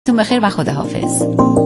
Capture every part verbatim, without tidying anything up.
وقتتون بخیر و خداحافظ.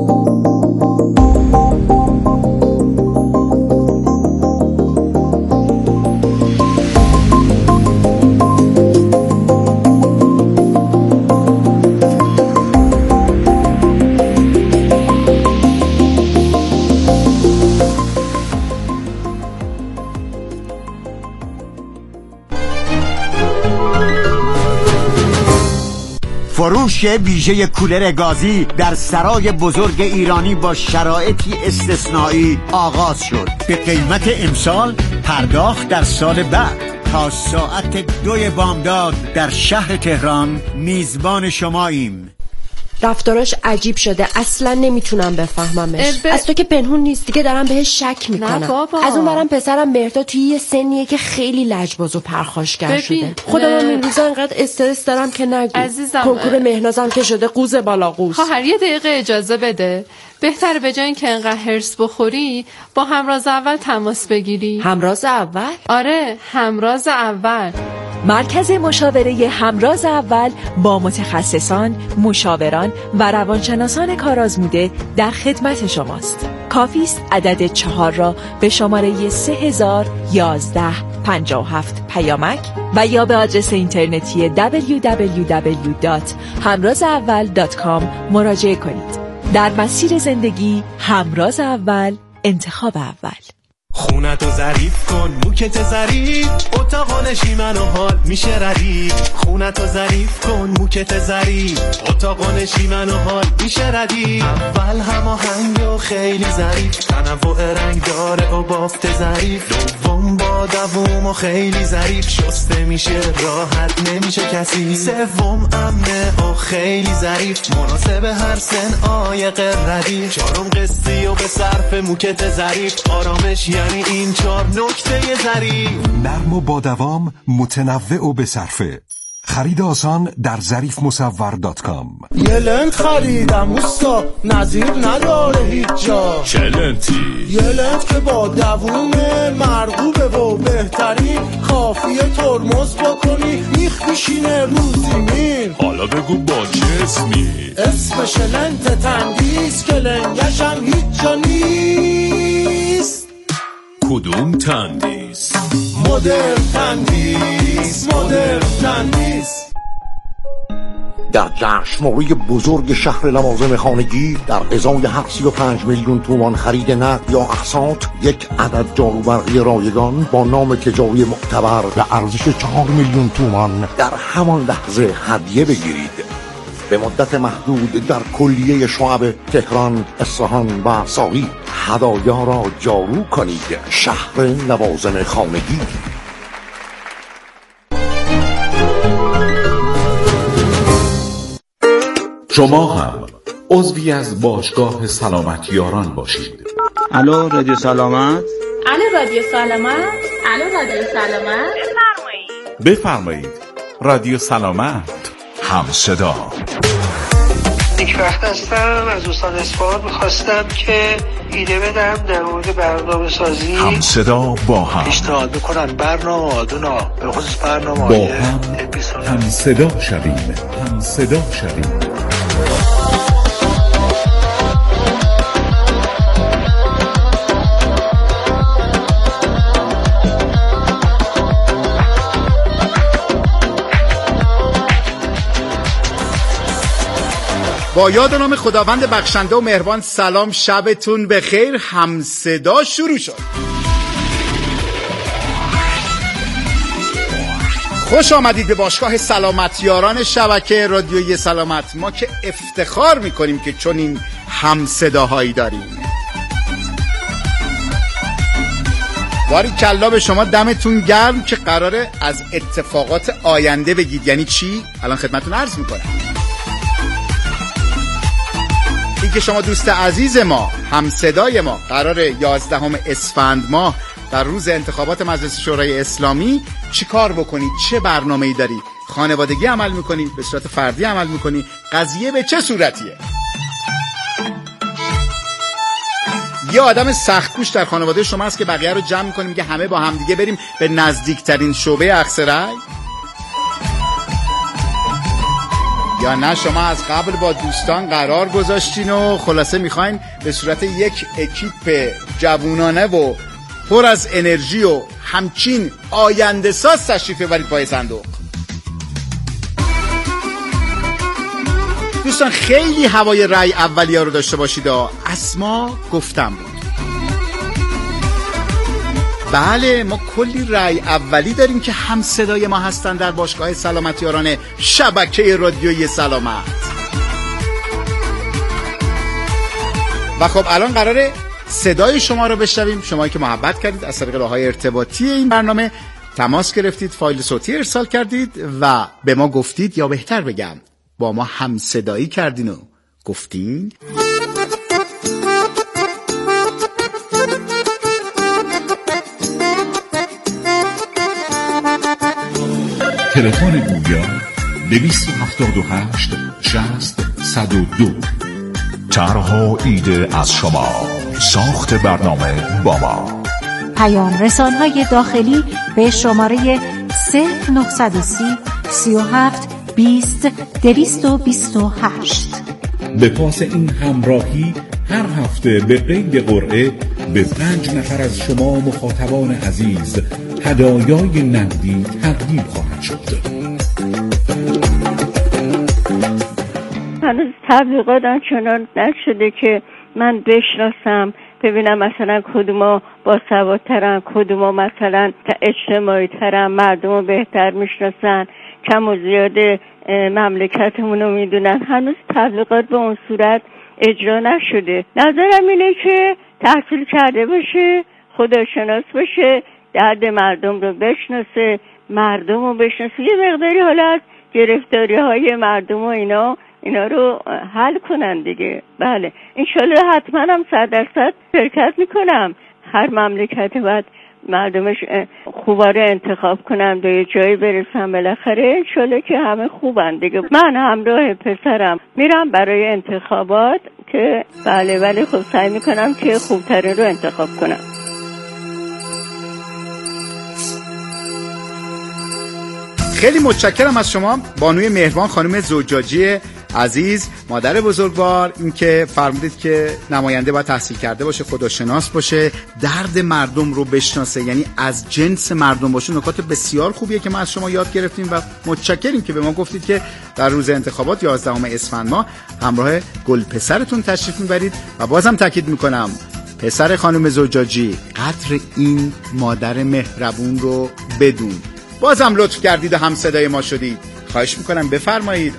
فروش ویژه کولر گازی در سرای بزرگ ایرانی با شرایطی استثنایی آغاز شد. به قیمت امسال، پرداخت در سال بعد. تا ساعت دوی بامداد در شهر تهران میزبان شماییم. رفتاراش عجیب شده، اصلا نمیتونم بفهممش. ب... از تو که پنهون نیست دیگه، دارم بهش شک میکنم. از اون برم پسرم مهرداد توی یه سنیه که خیلی لجباز و پرخاشگر شده. خودم هم این روزا انقدر استرس دارم که نگو. کنکور مهنازم که شده قوز بالا قوز. خواهر یه دقیقه اجازه بده. بهتره به جای اینکه انقدر هرس بخوری با همراز اول تماس بگیری. همراز اول؟ آره، همراز اول. مرکز مشاوره همراز اول با متخصصان، مشاوران و روانشناسان کارآزموده در خدمت شماست. کافی است عدد چهار را به شماره سه هزار یازده پنجاه و هفت پیامک و یا به آدرس اینترنتی دبلیو دبلیو دبلیو دات همراز اول دات کام مراجعه کنید. در مسیر زندگی همراز اول، انتخاب اول. خونتو ظریف کن، موکت ظریف، اتاق نشیمن و حال میشه ردیف. خونتو ظریف کن، موکت ظریف، اتاق نشیمن و حال میشه ردیف. اول هماهنگ و خیلی ظریف، تنوع رنگ داره و بافت ظریف. دوم با دووم و خیلی ظریف، شسته میشه راحت نمیشه کسی. سوم امنه و خیلی ظریف، مناسب هر سن عایق ردیف. چهارم قسطی و به صرف موکت ظریف، آرامش یعنی این چهار نکته ظریف. نرم و با دوام، متنوع و به صرفه. خرید آسان در ظریف مصور دات کام. یه لنت خریدم اوستا، نظیر نداره هیچ جا. چه لنتی؟ یه لنت که با دووم مرغوبه و بهترین، خافیه ترمز بکنی میخ میشینه رو زمین. حالا بگو با چه اسمی؟ اسمش لنت تندیس که لنگشم هیچ جا نیست. کدوم تندیس؟ مدر تندیس، مدر تندیس. در جشنواره بزرگ شهر لوازم خانگی در ازای هر سی و پنج میلیون تومان خرید نقد یا اقساط، یک عدد جاروبرقی رایگان با نام تجاری معتبر به ارزش چهار میلیون تومان در همان لحظه هدیه بگیرید. به مدت محدود در کلیه شعب تهران، اصفهان و ساری. هدایا را جارو کنید. شهر لوازم خانگی. شما هم عضوی از باشگاه سلامت یاران باشید. الو رادیو سلامت. الو رادیو سلامت. الو رادیو سلامت. بفرمایید. بفرمایید. رادیو سلامت، هم صدا. یک وقت هستم از استاد اصفهان، میخواستم که ایده بدم در مورد برنامه سازی. هم صدا با هم پیشنهاد میکنم برنامه آدونا به خصوص برنامه با هم هم صدا شویم. هم صدا شویم. با یاد نام خداوند بخشنده و مهربان. سلام، شبتون بخیر. هم صدا شروع شد. خوش آمدید به باشگاه سلامت یاران شبکه رادیویی سلامت. ما که افتخار میکنیم که چون این هم صداهایی داریم. باری کلا به شما، دمتون گرم که قراره از اتفاقات آینده بگید. یعنی چی؟ الان خدمتون عرض میکنم. این که شما دوست عزیز ما، هم صدای ما، قراره یازدهم اسفند ماه در روز انتخابات مجلس شورای اسلامی چی کار بکنی؟ چه برنامه‌ای داری؟ خانوادگی عمل میکنی؟ به صورت فردی عمل میکنی؟ قضیه به چه صورتیه؟ یه آدم سخت‌کوش در خانواده شما هست که بقیه رو جمع میکنه میگه همه با همدیگه بریم به نزدیکترین شعبه اقصی رأی؟ یا نه شما از قبل با دوستان قرار گذاشتین و خلاصه میخواین به صورت یک اکیپ جوونانه و پر از انرژی و همچین آینده ساز تشریف ببرید پای صندوق؟ دوستان خیلی هوای رأی اولیا رو داشته باشید. اسما گفتم بود. بله ما کلی رأی اولی داریم که هم صدای ما هستن در باشگاه سلامتیاران شبکه رادیویی سلامت. و خب الان قراره صدای شما رو بشنویم. شمایی که محبت کردید از طریق راه‌های ارتباطی این برنامه تماس گرفتید، فایل صوتی ارسال کردید و به ما گفتید، یا بهتر بگم با ما هم صدایی کردین و گفتین. تلفن گویا دویست و هفتاد و هشت شصت صد و دو. طرح و ایده از شما، ساخت برنامه با ما. پیام رسان‌های داخلی به شماره صفر نه سی سی و هفت بیست دویست و بیست و هشت. به پاس این همراهی هر هفته به قید قرعه به پنج نفر از شما مخاطبان عزیز هدایای نقدی تقدیم خواهد شد. هنوز تبلیغات آنچنان نشده که من بشناسم، ببینم مثلا کدوما با سوادترن، کدوما مثلا اجتماعی ترن، مردم رو بهتر میشناسن، کم و زیاد مملکتمون رو میدونن. هنوز تبلیغات به اون صورت اجرا نشده. نظرم اینه که تحصیل کرده باشه، خداشناس باشه، درد مردم رو بشناسه، مردم رو بشناسه، یه مقداری حالا از گرفتاری های مردم و اینا اینا رو حل کنن دیگه. بله انشالله حتما هم صد درصد شرکت میکنم. هر مملکت باید مردمش خوبا رو انتخاب کنم، به یه جایی برسم بالاخره. انشالله که همه خوبن دیگه. من همراه پسرم میرم برای انتخابات که بله ولی خب سعی میکنم که خوبتره رو انتخاب کنم. خیلی متشکرم از شما بانوی مهربان، خانم زجاجی عزیز، مادر بزرگوار، این که فرمودید که نماینده باید تحصیل کرده باشه، خداشناس باشه، درد مردم رو بشناسه، یعنی از جنس مردم باشه. نکات بسیار خوبیه که ما از شما یاد گرفتیم و متشکریم که به ما گفتید که در روز انتخابات یازدهم اسفند ماه همراه گل پسرتون تشریف میبرید. و بازم تاکید میکنم پسر خانم زجاجی قدر این مادر مهربون رو بدون. بازم لطف کردید و هم صدای ما شدید. خواهش میکنم بفرمایید.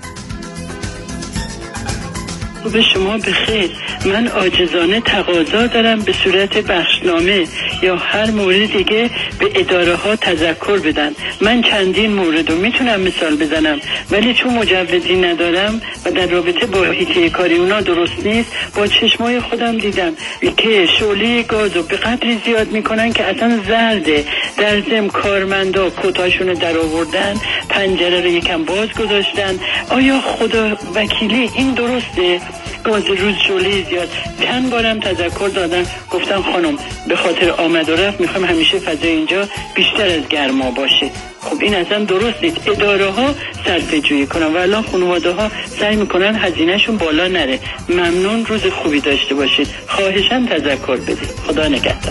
به شما بخیر. من عاجزانه تقاضا دارم به صورت بخشنامه یا هر مورد دیگه به اداره ها تذکر بدن. من چندین مورد رو میتونم مثال بزنم ولی چون مجوزی ندارم و در رابطه با حیطه کاری اونا درست نیست، با چشمای خودم دیدم که شعله گازو به قدری زیاد میکنن که اصلا زرده. در ضمن کارمندا کتاشون در آوردن، پنجره رو یکم باز گذاشتن. آیا خدا وکیلی این درسته؟ گاز روز شعله زیاد. چند بارم تذکر دادن، گفتم خانم به خاطر آمد و رفت میخوام همیشه فضای اینجا بیشتر از گرما باشه. خب این اصلا درست نیست. اداره ها صرفه جویی کنن و الان خانواده ها سعی میکنن هزینه شون بالا نره. ممنون، روز خوبی داشته باشید. خواهشاً تذکر بدید. خدا نگهدار.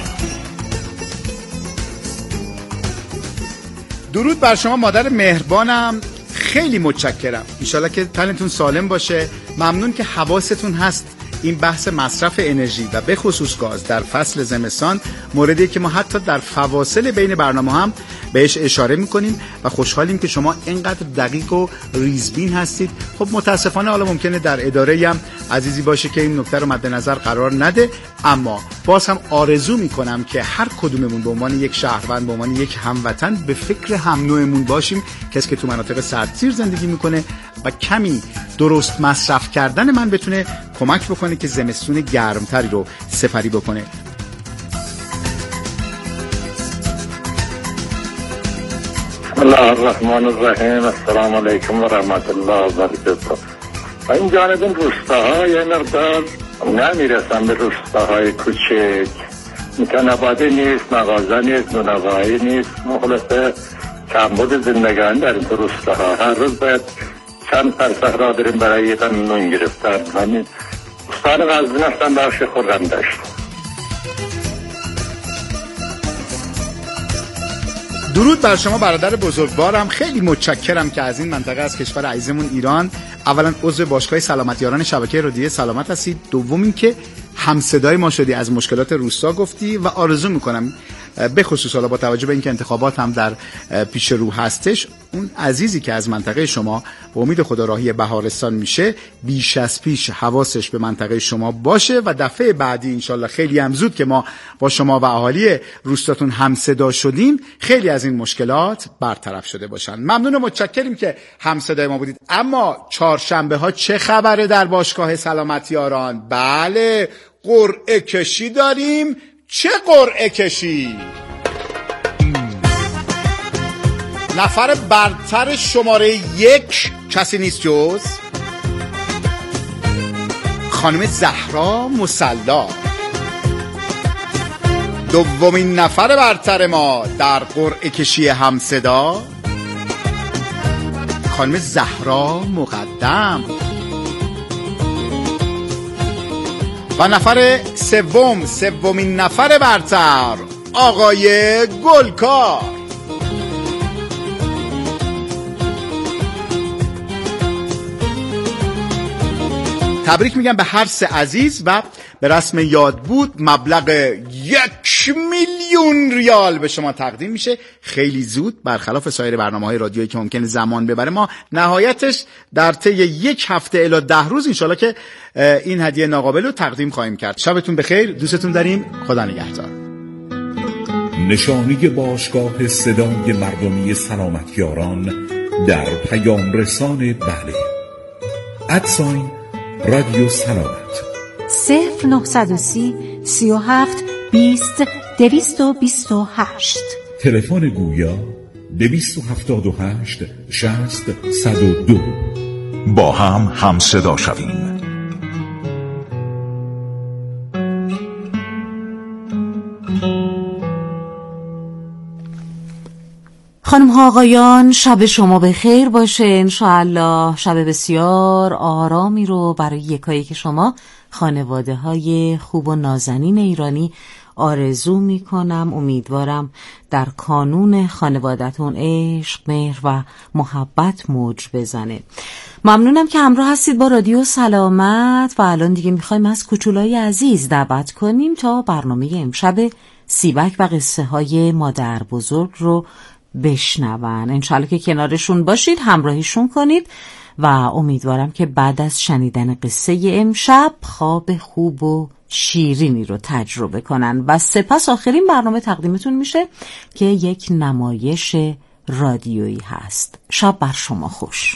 درود بر شما مادر مهربانم، خیلی متشکرم. انشالله که تنتون سالم باشه. ممنون که حواستون هست. این بحث مصرف انرژی و به خصوص گاز در فصل زمستان موردی که ما حتی در فواصل بین برنامه هم بهش اشاره میکنیم و خوشحالیم که شما اینقدر دقیق و ریزبین هستید. خب متاسفانه حالا ممکنه در اداره هم عزیزی باشه که این نکته رو مد نظر قرار نده، اما باز هم آرزو میکنم که هر کدوممون به عنوان یک شهروند، به عنوان یک هموطن به فکر هم نوعمون باشیم. کسی که تو مناطق سردسیر زندگی میکنه و کمی درست مصرف کردن من بتونه کمک بکنه که زمستون گرمتری رو سپری بکنه. الله الرحمن الرحیم. السلام علیکم و رحمت الله و برکاته. این جانب این روستاهای مقدار نمیرسن به روستاهای کوچک، متنباده نیست، مغازه نیست، نونوایی نیست، مخلصه کمبود زندگانی در این روستاها. هر روز باید چند فرسخ را داریم برای یکم نون گرفتن. همین استان غزنین هستم، بخش خرم داشت. درود بر شما برادر بزرگوارم. خیلی متشکرم که از این منطقه از کشور عزیزمون ایران اولا عضو باشگاه سلامتیاران شبکه رادیویی سلامت هستید، دوم این که همصدای ما شدی، از مشکلات روستا گفتی و آرزو میکنم به خصوص حالا با توجه به اینکه انتخابات هم در پیش رو هستش، اون عزیزی که از منطقه شما به امید خدا راهی بهارستان میشه بیش از پیش حواسش به منطقه شما باشه و دفعه بعدی انشالله خیلی هم زود که ما با شما و اهالی روستاتون همصدا شدیم خیلی از این مشکلات برطرف شده باشن. ممنون و متشکریم که همصدای ما بودید. اما چهارشنبه ها چه خبره در باشگاه سلامتیاران؟ بله، قرعه کشی داریم. چه قرعه کشی؟ نفر برتر شماره یک کسی نیست جز خانم زهرا مصلا. دومین نفر برتر ما در قرعه کشی همصدا خانم زهرا مقدم. و نفر سوم سومین نفر برتر آقای گلکار. تبریک میگم به هر سه عزیز و به رسم یاد بود مبلغ یک میلیون ریال به شما تقدیم میشه. خیلی زود، برخلاف سایر برنامه‌های رادیویی که ممکنه زمان ببره، ما نهایتش در طی یک هفته الی ده روز انشالله که این هدیه ناقابل رو تقدیم خواهیم کرد. شبتون بخیر، دوستتون داریم، خدا نگهدار. نشانی باشگاه صدای مردمی سلامتیاران در پیام رسان بله ادساین رادیو سلامت صفر نهصد و سی سی و هفت بیست دویست و بیست و هشت. تلفن گویا دویست و هفتاد و هشت شصت صد و دو. با هم هم صدا شویم. خانم ها آقایان، شب شما به خیر باشه. انشاءالله شب بسیار آرامی رو برای یکایی که شما خانواده های خوب و نازنین ایرانی آرزو می کنم. امیدوارم در کانون خانوادتون عشق، مهر و محبت موج بزنه. ممنونم که همراه هستید با رادیو سلامت و الان دیگه میخوایم از کوچولای عزیز دعوت کنیم تا برنامه امشب سیبک و قصه های مادر بزرگ رو بشنون. انشالله که کنارشون باشید، همراهیشون کنید و امیدوارم که بعد از شنیدن قصه امشب خواب خوب و شیرینی رو تجربه کنن و سپس آخرین برنامه تقدیمتون میشه که یک نمایش رادیویی هست. شب بر شما خوش.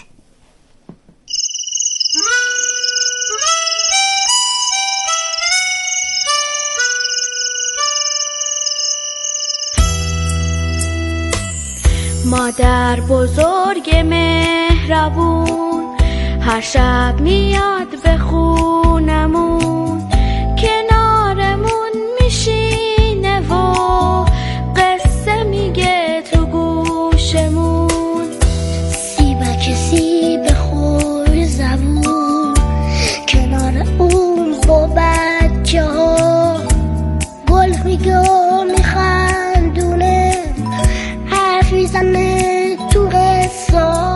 مادر بزرگ مهربون هر شب میاد به خونمون، کنارمون میشینه و قصه میگه تو گوشمون. سیبک سیب خوش زبون کنار اون با بچه ها گل میگه و میخندونه، حرف میزنه تو قصه.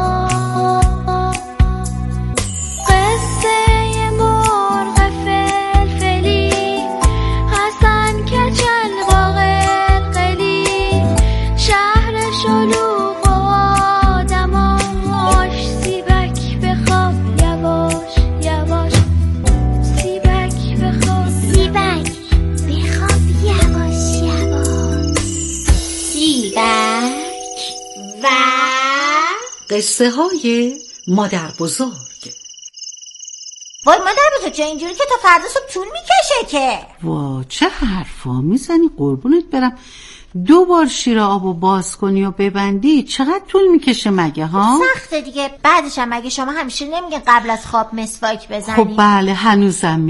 قصه های مادر بزرگ. وای مادر بزرگ چه اینجوری که تا فردا صبح طول میکشه که؟ وا چه حرفا میزنی قربونت برم. دو بار شیر آبو باز کنی و ببندی چقدر طول میکشه مگه ها؟ سخته دیگه. بعدش هم مگه شما همیشه نمیگن قبل از خواب مسواک بزنی؟ خب بله هنوزم میگم.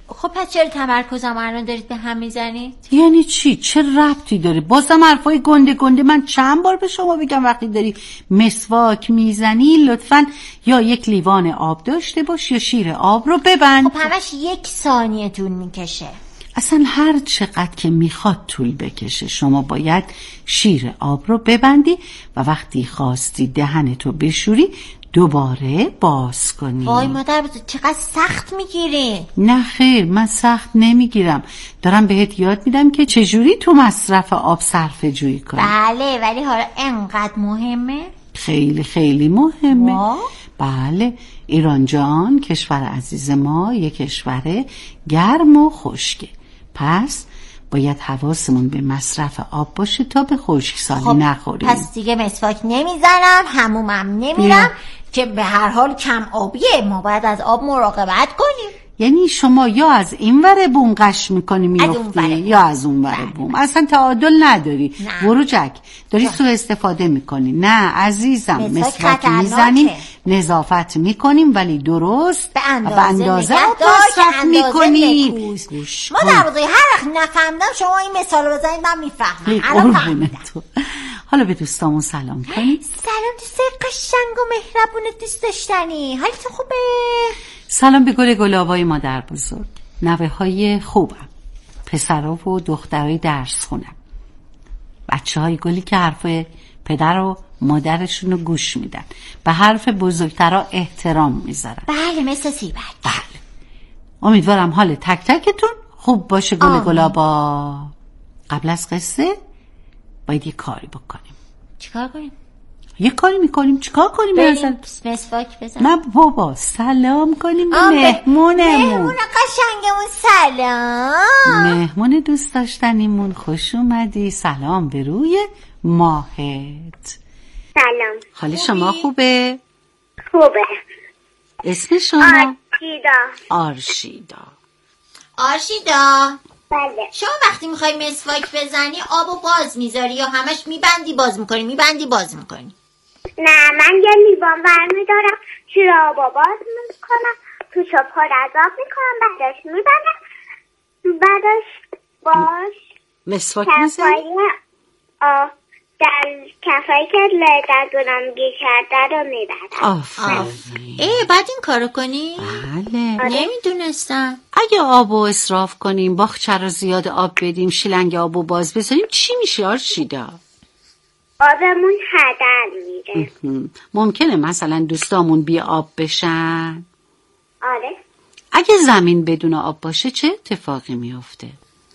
خب پس چرا تمرکزم الان دارید به هم میزنید؟ یعنی چی؟ چه ربطی داره؟ بازم حرفای گنده گنده. من چند بار به شما بگم وقتی داری مسواک میزنی لطفاً یا یک لیوان آب داشته باش یا شیر آب رو ببند. خب همش یک ثانیه طول میکشه. اصلا هر چقدر که میخواد طول بکشه شما باید شیر آب رو ببندی و وقتی خواستی دهنتو بشوری دوباره باز کنی. وای مادر بزرگ چقدر سخت میگیری. نه خیر، من سخت نمیگیرم، دارم بهت یاد میدم که چجوری تو مصرف آب صرفه جویی کنی. بله ولی حالا انقدر مهمه؟ خیلی خیلی مهمه. ما؟ بله. ایران جان کشور عزیز ما یک کشور گرم و خشکه، پس باید حواسمون به مصرف آب باشه تا به خشکسالی خب نخوریم. پس دیگه مسواک نمیزنم، حمومم نمیرم که به هر حال کم آبیه، ما باید از آب مراقبت کنیم. یعنی شما یا از این ور بوم قش میکنی میفتی یا از اون ور بوم، اصلا تعادل نداری. بروجک داری سوء استفاده میکنی. نه عزیزم، مسواک میزنیم نظافت میکنیم ولی درست به اندازه, به اندازه مصرف میکنیم. ما در واقع هر وقت نفهمیدم شما این مثال رو بزنید من میفهمم. الان فهمیدم. حالا به دوستامون سلام کنی. سلام دوستای قشنگ و مهربون دوست داشتنی، حالتون خوبه؟ سلام به گل گلابای مادر بزرگ، نوه های خوبم، پسرها و دخترای درس خونم، بچه های گلی که حرف پدر و مادرشون رو گوش میدن، به حرف بزرگترها احترام میذارن. بله مثل سیبک. بله. امیدوارم حال تک تکتون خوب باشه گل گلابا. قبل از قصه باید یه کاری بکنیم. چیکار کنیم؟ یه کاری میکنیم. چیکار کنیم؟ بریم مسواک بزنیم. نه بابا، سلام کنیم به مهمونمون. مهمون قشنگمون سلام. مهمون دوست داشتنیمون خوش اومدی. سلام به روی ماهت. سلام. حال شما خوبه؟ خوبه. اسم شما؟ آرشیدا. آرشیدا. آرشیدا. بله. شما وقتی میخوای مسواک بزنی آبو باز میذاری یا همش میبندی باز میکنی میبندی باز میکنی؟ نه من یه لیوان برمیدارم، شیر آبو باز میکنم، تو پر از آب میکنم، بعدش میبندم، بعدش باش مسواک میزنی؟ آه در کفایی که دندونم گیر کرده رو میبندم. آفرین. ای بعد این کارو کنی؟ بله. نمیدونستم. اگه آبو اسراف کنیم، باغچه رو زیاد آب بدیم، شیلنگ آبو باز بذاریم، چی میشه آرشیدا؟ آبمون هدر میره. ممکنه مثلا دوستامون بی آب بشن؟ آره. اگه زمین بدون آب باشه چه اتفاقی میفته؟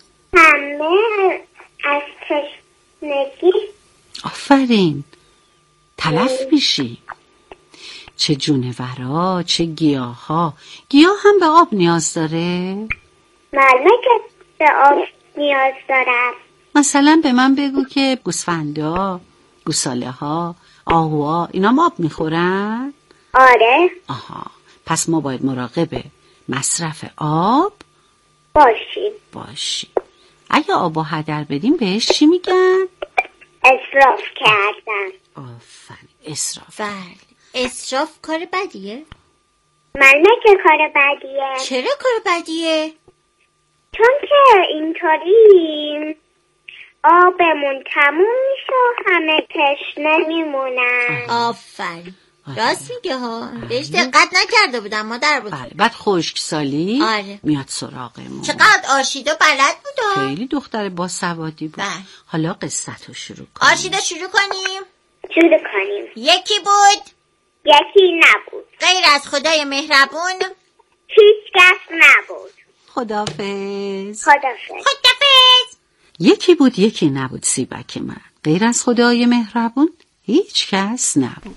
همه از تشنگی. آفرین. تلف میشی. چه جونورا، چه گیاه ها. گیاه هم به آب نیاز داره؟ معلومه که به آب نیاز دارم. مثلا به من بگو که گوسفندا، گوساله ها، آهوها اینا آب میخورن؟ آره. آها، پس ما باید مراقب مصرف آب باشیم. باشیم. اگه آبو هدر بدیم بهش چی میگن؟ اسراف کردن. آفرین، اسراف. بله. اسراف کار بدیه؟ معلومه که کار بدیه. چرا کار بدیه؟ چون که اینطوری آبمون تموم میشه و همه تشنه میمونن. آفرین. راست میگه ها. بهش دقت نکرده بودم مادر بود. بله. بعد خشکسالی آره. میاد سراغمون. چقدر آرشیدا بلد بود. خیلی دختر با سوادی بود. بله. حالا قصتو شروع کنیم. آرشیدا شروع کنیم. شروع کنیم. یکی بود، یکی نبود. غیر از خدای مهربون هیچ کس نبود. خداحافظ. خداحافظ. خداحافظ. یکی بود یکی نبود سیبک من، غیر از خدای مهربون هیچ کس نبود.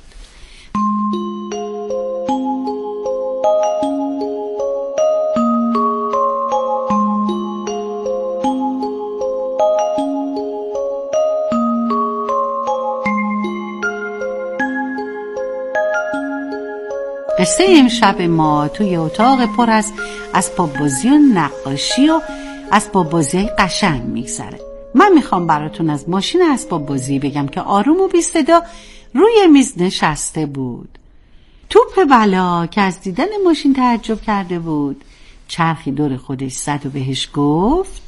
قصه امشب ما توی اتاق پر از اسباب بازی و نقاشی و اسباب بازی قشنگ میگذره. من میخوام براتون از ماشین اسباب بازی بگم که آروم و بی صدا روی میز نشسته بود. توپ بلا که از دیدن ماشین تعجب کرده بود چرخی دور خودش زد و بهش گفت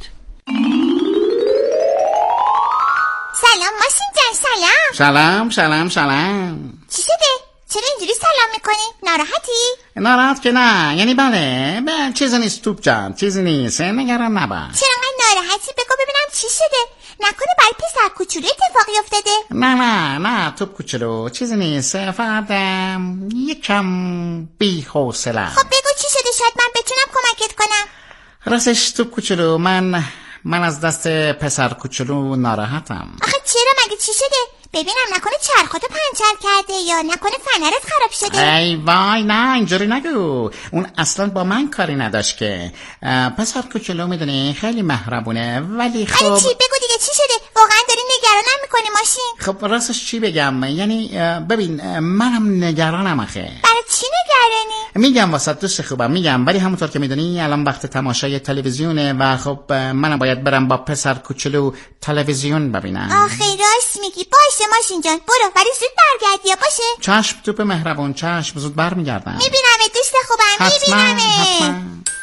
سلام ماشین جان. سلام سلام سلام سلام. چی شده؟ چرا اینجوری سلام میکنی؟ ناراحتی؟ ناراحت که نه، یعنی بله بله چیزی نیست توپ جان، چیزی نیست، نگران نباش. چرا انقدر ناراحتی؟ بگو ببینم چی شده؟ نکنه برای پسر کوچولو اتفاقی افتاده؟ نه نه نه توپ کوچولو چیزی نیست، فقط یکم بی حوصله. خب بگو چی شده، شاید من بتونم کمکت کنم. راستش توپ کوچولو من من از دست پسر کوچولو ناراحتم. آخه چرا؟ مگه چی شده؟ ببینم نکنه چرخاتو پنچر کرده یا نکنه فنرت خراب شده. ای وای نه اینجوری نگو، اون اصلا با من کاری نداشت که. پسر کوچولو میدونی خیلی مهربونه ولی خب ولی چی؟ بگو دیگه چی شده؟ واقعا داری نگرانم میکنی ماشین. خب راستش چی بگم، یعنی ببین منم نگرانم آخه. برای چی نگرانی؟ میگم واسه دوست خوبم میگم، ولی همونطور که میدونی الان وقت تماشای تلویزیونه و خب منم باید برم با پسر کوچولو تلویزیون ببینم. آخه راست میگی. باشه ماشین جان برو، ولی زود برگردی یا باشه؟ چشم توپ مهربون، چشم زود برمیگردم. میبینم دوست خوبم، میبینم. حتما.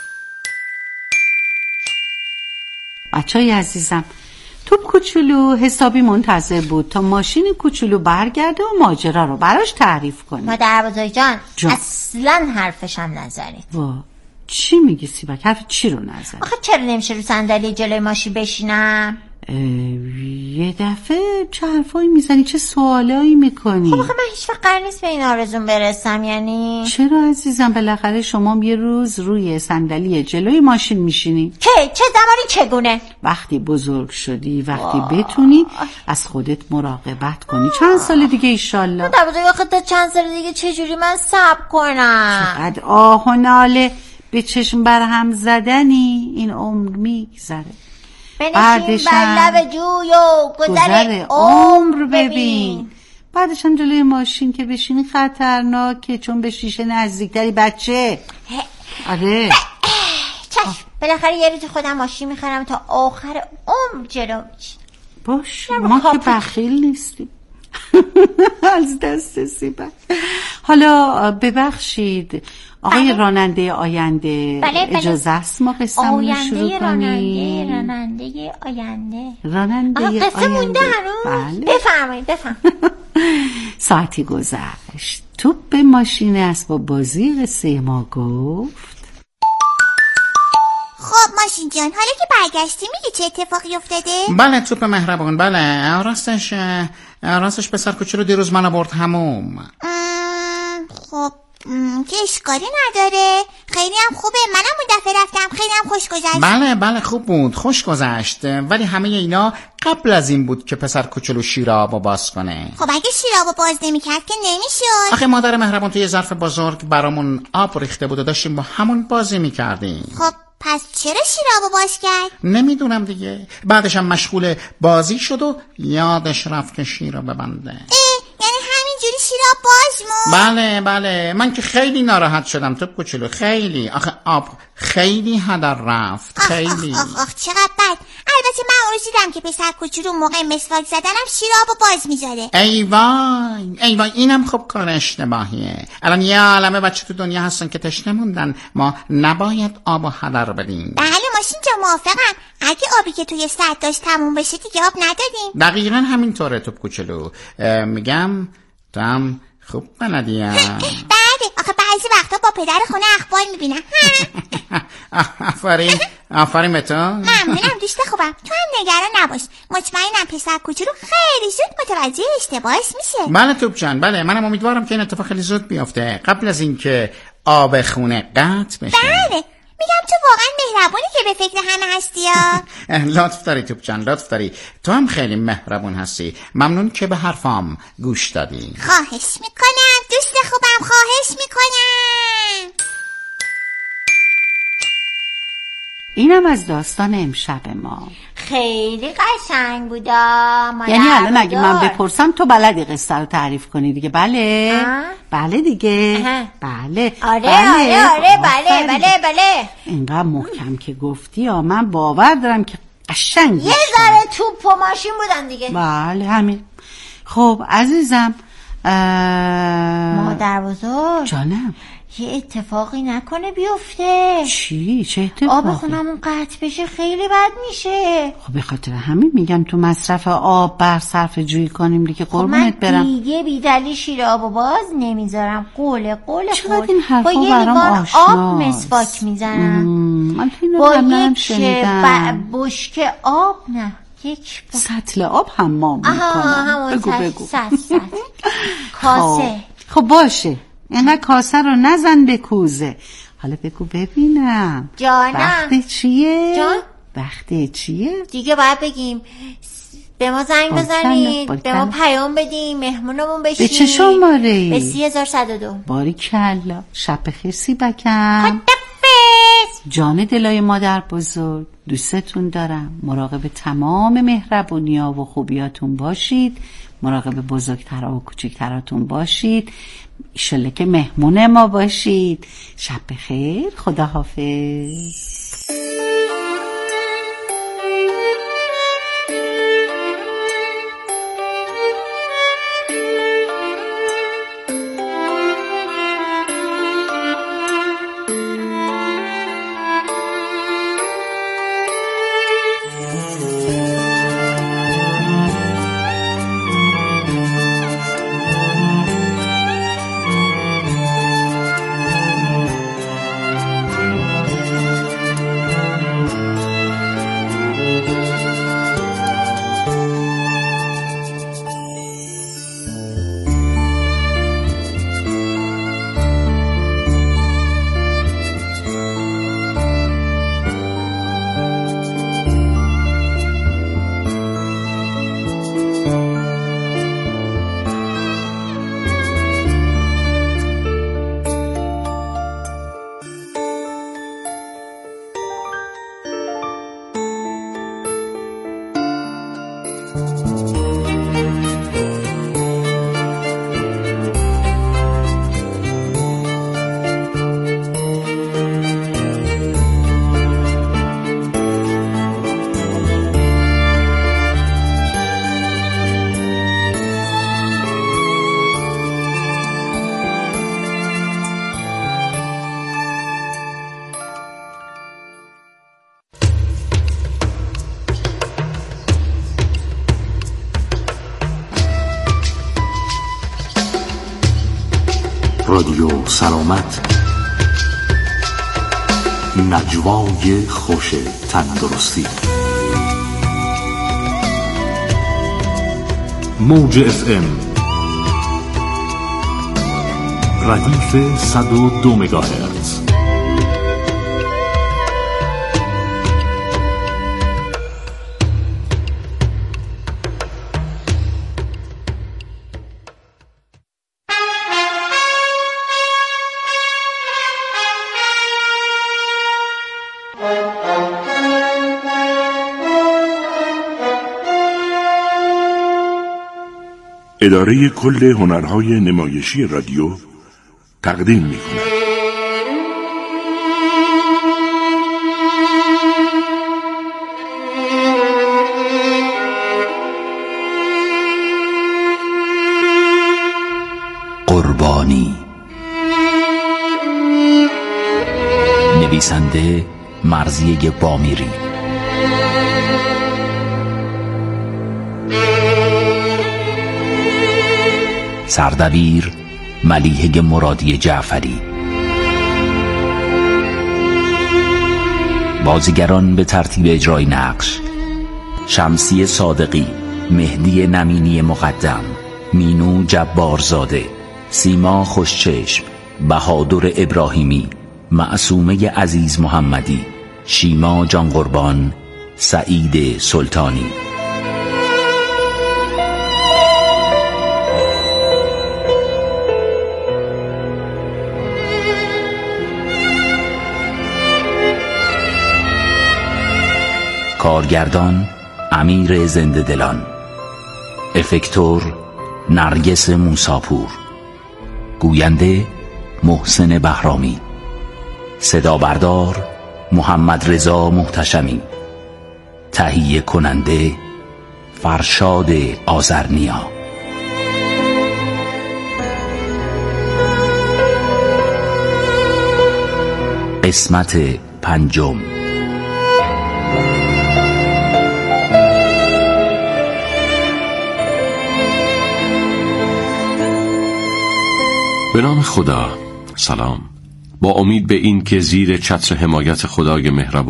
بچه‌های عزیزم، توپ کوچولو حسابی منتظر بود تا ماشین کوچولو برگرده و ماجرا رو براش تعریف کنه. مادر بزرگ جان, جان اصلا حرفشم نذارید. وا چی میگی سیبک؟ حرف چی رو نذارید؟ آخه چرا نمیشه رو صندلی جلوی ماشین بشینم؟ یه دفعه چه حرفایی میزنی؟ چه سوالایی میکنی؟ خب آخه من هیچ وقت قرار نیست به این آرزوم برسم. یعنی چرا عزیزم؟ بالاخره شما یه روز روی صندلی جلوی ماشین میشینی. که چه زمانی چگونه؟ وقتی بزرگ شدی، وقتی آه. بتونی از خودت مراقبت کنی. چند سال دیگه ایشالله. مادر بزرگ آخه تا چند سال دیگه چجوری من صبر کنم؟ چقدر آه و ناله به چشم برهم زدنی. این عمر میگذره. بنشین بر لب جوی و گذر عمر ببین. بعدش هم جلوی ماشین که بشینی خطرناکه، چون به شیشه نزدیکتری بچه. آره چشم، بالاخره یه روز خودم ماشین میخرم تا آخر عمر جلو میشین. باشه ما که بخیل نیستیم. از دست سیبک. حالا ببخشید آقای بله. راننده آینده بله بله. اجازه است ما قصه‌مون رو شروع کنیم؟ راننده راننده آینده راننده آینده قصه مونده هنوز؟ بله. بفرمایید بفرمایید. ساعتی گذشت، توپ ماشین اسباب بازی قصه ما گفت خب ماشین جان حالا که برگشتی میگی چه اتفاقی افتاده؟ بله توپ مهربان، بله راستش راستش پسر کوچولو دیروز منو برد حموم. خب که اشکالی نداره، خیلی هم خوبه. منم اون دفعه رفتم خیلی هم خوش گذشت. بله بله خوب بود، خوش گذشت، ولی همه اینا قبل از این بود که پسر کوچولو شیرابو باز کنه. خب اگه شیرابو باز نمی‌کرد که نمیشد. آخه مادر مهربان توی ظرف بزرگ برامون آب ریخته بود و داشتیم با همون بازی می‌کردیم. خب پس چرا شیرابو باز کرد؟ نمیدونم دیگه، بعدش هم مشغول بازی شد و یادش رفت که شیر رو ببنده. یعنی همینجوری شیراب باز مون؟ بله بله، من که خیلی ناراحت شدم توپ کوچولو، خیلی. آخه آب خیلی هدر رفت. آخ خیلی آخ آخ آخ چقدر بد. البته من اون روز دیدم که پسر کوچولو موقع مسواک زدنم شیرابو باز میذاره. ای وای ای وای، اینم خب کار اشتباهیه. الان یه عالمه بچه تو دنیا هستن که تشنه موندن، ما نباید آب و هدر بدیم. بله ماشین جا موافقم. اگه آبی که توی سد داشت تموم بشه دیگه آب نداریم. دقیقاً همینطوره توپ کوچولو. میگم تو هم خوب بلدیم. بله آخه بعضی وقتا با پدر خونه اخبار میبینم. آفرین آفرین به تو. ممنونم دوست خوبم، تو هم نگران نباش. مطمئنم پسر کوچولو خیلی زود متوجه اشتباهش میشه. بله توپ جان، بله منم امیدوارم که این اتفاق خیلی زود بیفته قبل از اینکه آب خونه قطع بشه. بله میگم تو واقعا مهربونی که به فکر همه هستی یا لطف داری توپ جان، لطف داری. تو هم خیلی مهربون هستی. ممنون که به حرفام گوش دادی. خواهش میکنم دوست خوبم، خواهش میکنم. اینم از داستان امشب ما. خیلی قشنگ بودا. یعنی الان اگه من بپرسم تو بلدی قصه رو تعریف کنی دیگه؟ بله اه؟ بله دیگه اه. بله آره بله. آره آره بله بله بله. اینقدر محکم که گفتی ها، من باور دارم که قشنگ یه ذره توپ و ماشین بودن دیگه. بله همین. خب عزیزم اه... مادر بزرگ جانم یه اتفاقی نکنه بیفته. چی؟ چه اتفاقی؟ آب خونمون قطع بشه خیلی بد میشه. خب به خاطر همین میگم تو مصرف آب بر صرف جویی کنیم دیگه قربونت برم. من دیگه بیدلی شیر آبو باز نمیذارم. قوله قوله چقدر این حرفا با یه برام لیوان آب مسواک میزنم. من اینو با قبلا یک شنیدم. ب... بشکه آب نه یک با... سطل آب حمام میکنم. بگو بگو. سطل سطل کاسه. خب باشه اینقدر کاسه رو نزن به کوزه. حالا بگو ببینم جانم وقت چیه؟ جان؟ وقت چیه؟ دیگه باید بگیم به ما زنگ بزنید، به ما پیام بدیم، مهمونمون بشین. به چه شماره‌ای؟ به سی هزار صد و دو. باریکلا. شب بخیر سیبکم. خدافظ. جان دلای مادر بزرگ، دوستتون دارم. مراقب تمام مهربونی‌ها و خوبیاتون باشید. مراقب بزرگترها و کوچکتراتون باشید. ایشالله که مهمون ما باشید. شب بخیر. خداحافظ. رادیو سلامت، نجوای خوش تندرستی. موج اف ام ردیف صد و دو مگاهرتز. اداره کل هنرهای نمایشی رادیو تقدیم می کند. قربانی. نویسنده مرضیه بامیری. سردبیر ملیحه مرادی جعفری. بازیگران به ترتیب اجرای نقش: شمسی صادقی، مهدی نمینی مقدم، مینو جبارزاده، سیما خوشچشم، بهادر ابراهیمی، معصومه عزیز محمدی، شیما جان قربان، سعید سلطانی. کارگردان امیر زنده دلان. افکتور نرگس موساپور. گوینده محسن بهرامی. صدا بردار محمد رضا محتشمی. تهیه کننده فرشاد آذرنیا. قسمت پنجم. به نام خدا. سلام. با امید به این که زیر چتر حمایت خدای مهربان